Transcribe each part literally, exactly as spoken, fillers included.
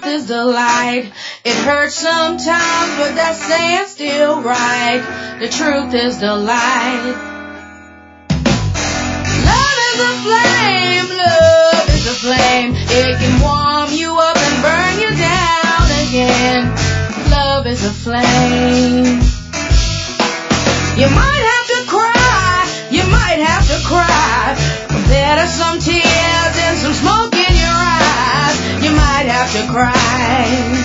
is the light. It hurts sometimes, but that's saying still right. The truth is the light. Love is a flame, love is a flame. It can warm you up and burn you down again. Love is a flame. You might have to cry, you might have to cry. There are some tears and some smoke in your eyes. You might have to cry.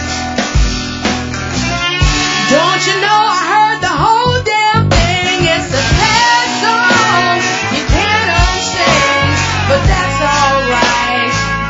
Don't you know I heard the whole damn thing? It's a sad song you can't unsing, but that's alright.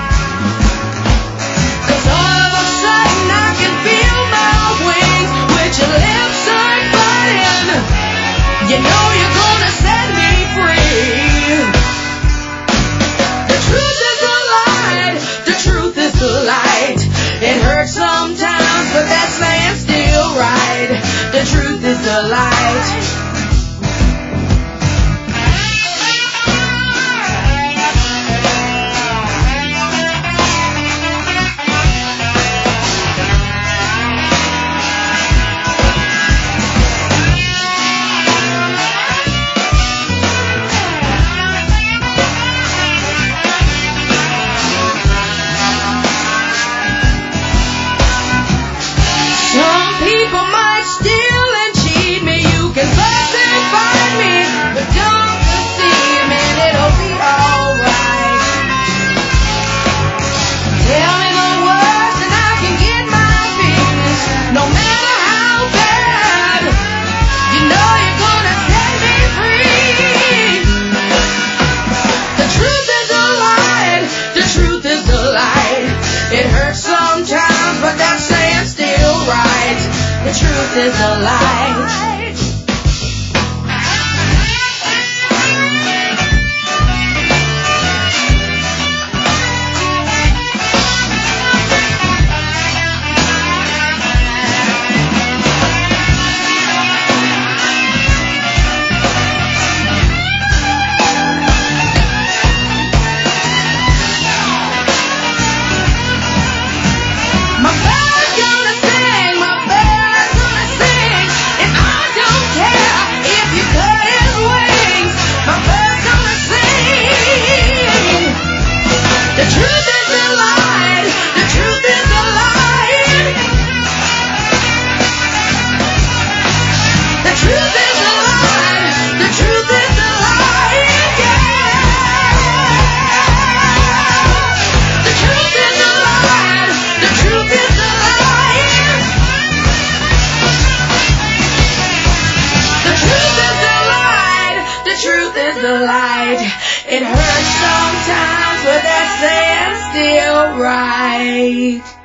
'Cause all of a sudden I can feel my wings with your lips unbuttoned. You know you're gonna set me free. The truth is the light. The truth is the light. It hurts sometimes, but that's saying still right. The truth is the light. People might steal and cheat me. You can fuss and fight me, but don't deceive me, and it'll be alright. Tell me the words and I can get my business, no matter how bad. You know you're gonna set me free. The truth is the light. The truth is the light. It hurts sometimes, but that's saying still right. The truth is a light. My bird's gonna sing, my bird's gonna sing, and I don't care if you cut his wings. My bird's gonna sing. The truth is the light. The truth is the light. The truth is the light. The truth is the light. Yeah. The truth is the light. The truth is the light. The truth is the light. The truth is the light. It hurts sometimes, but that's saying still right.